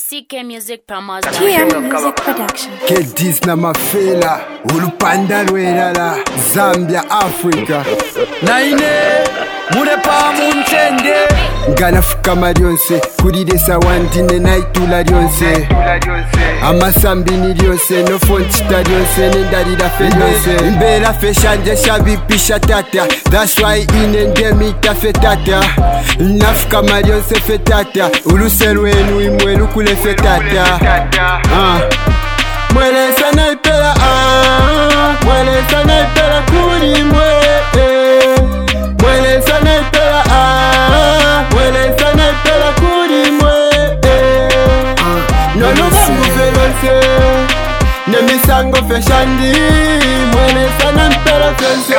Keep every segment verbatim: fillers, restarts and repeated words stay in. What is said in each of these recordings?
C K Music Promotion. K M Music Production. Kedis na mafela ulupanda lwelala Zambia Africa naine murepa muntende nganafuka maryonse kuridesa wandine naitula ryonse amasambini ryonse nofonchita ryonse nendarira fe ryonse imbera fe shanje shabipisha tata that's why inendemita fe tata nafuka maryonse fe tata uluse lwenu imwe lukule fe tata ah. Mwelesa naipela ah. Mwelesa naipela kuri mwe eh. Mwelesa naipela ah. Mwelesa naipela kuri mwe eh. Noluga muvelose nemisango feshandi Mwelesa naipela fense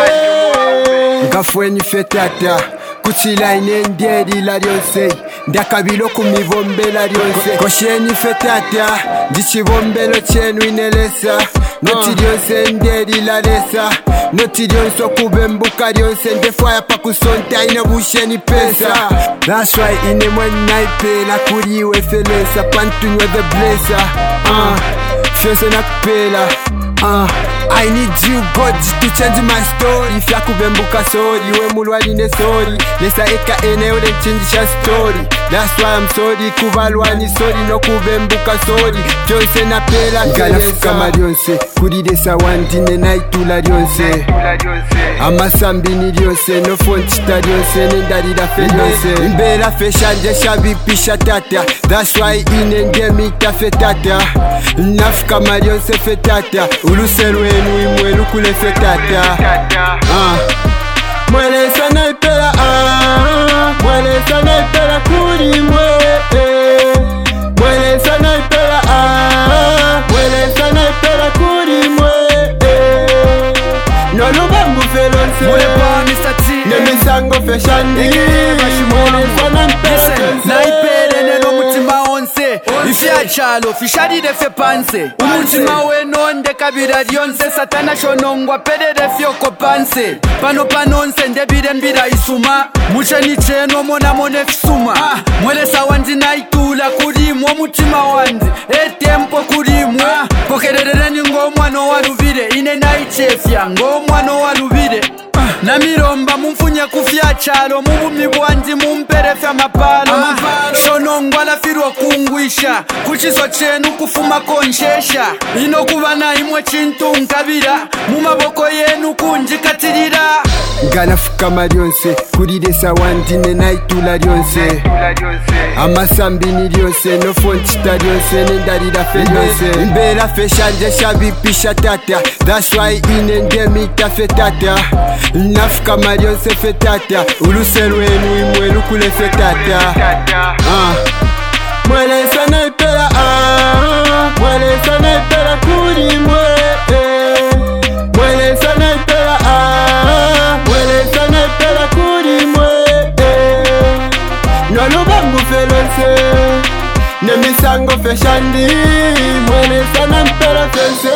ngafweni fetata kuchila inenderi la ryonse ndakabilo kumivombela ryonse kosheni fetata ndichivombelo chenu inelesa noti ryonse nderi la lesa noti ryonse kubembuka ryonse ndefaya pakusonta inabusheni pesa that's why ine mwenaipela kuriwe felesa pantunywe the blesser uh, fese nakupela uh, I need you God to change my story. If ya kubembuka sorry, we mulwaline sorry. Lesa eka ene ule chinjisha story. That's why I'm sorry, kuvalwani sorry, no kubembuka sorry. Jonse na pela nganafuka maryonse kuridesa wandine naitula ryonse amasambini ryonse nofonchita ryonse nendarira fe ryonse imbera fe shanje shabipisha tata that's why inendemita fe tata nafuka maryonse fe tata uluse lwenu imwe lukule fe tata ah. Mwelesa naipela ah. Mwelesa naipela kuri mwe eh. Mwelesa naipela ah. Mwelesa naipela kuri mwe eh. Nolubambu felonse murepa Mister T nemisango feshandi Mwelesa naipela naipele neno mutima onse ifyachalo fishadide fe panse umutima wenonde kabira ryonse satana shonongwa pedede fyoko panse pano panonse ndebire mbira isuma mucheni cheno mona mone fisuma ah, mwelesa wandi naitula kurimwe mutima wandi etempo kurimwe ah, pokerereni ngomwano waluvire ine naichefya ngomwano waluvire na miromba mumfunye kufya chalo mubumi bwandi mumperefya mapalo shonongwa lafirwa kungwisha kuchiso chenu kufuma konshesha ino kuba na imwe chintu nkabira mumaboko yenu kunjikatirira nganafuka maryonse kuridesa wandine naitula ryonse amasambini ryonse nofonchita ryonse nendarira fe ryonse imbera fe shanje shabipisha tata that's why inendemita fe tata nafuka maryonse fe tata uluse lwenu imwe lukule fe tata ah. Mwelesa naipela ah. Mwelesa naipela kuri mwe eh. Mwelesa naipela ah. Mwelesa naipela kuri mwe eh. Nolubambu felonse nemisango feshandi Mwelesa naipela fense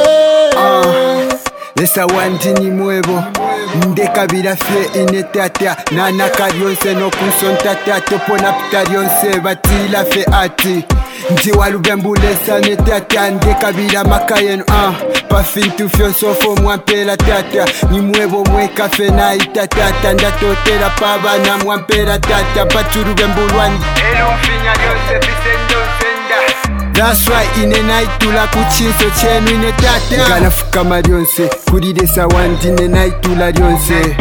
ah. Lesa wandini mwebo ndekabira fye inetata nanaka ryonse nokusontata topona pita ryonse batila fe ati ndi walubembulesa netata ndekabira makayenu ah. Pafintu fyonsofo mwampela tata nimwebo mweka fe naitatata ndatotera pabana mwampela tata baturubembulwandi elumfinya ryonse bisendonsenda that's why ine naitula kuchiso chenu ine tata nganafuka maryonse kuridesa wandine naitula ryonse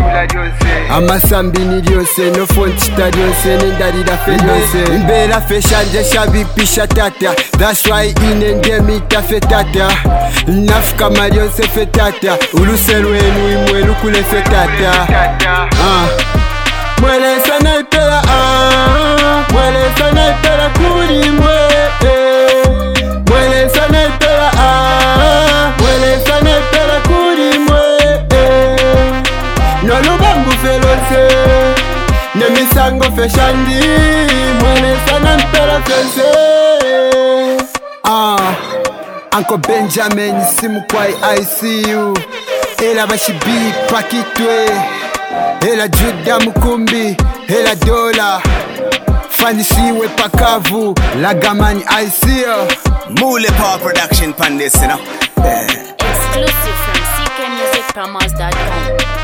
amasambini ryonse nofonchita ryonse nendarira fe ryonse imbera fe shanje shabipisha tata that's why inendemita fe tata nafuka maryonse fe tata uluse lwenu imwe lukule fe tata ah. Mwelesa naipela ah. Mwelesa naipela kuri mwe eh. Mwelesa naipela ah. Mwelesa naipela kuri mwe eh. Nolubambu felonse nemisango feshandi Mwelesa naipela fense ah. Uncle Benjamin simukwai I see you ela bashibi pakitwe ela Juda Mukumbi ela Dola sifanisiwe pakavu Lagamani I see ya Mule Power Production pan this, you know. Exclusive from C K Music Promos dot com.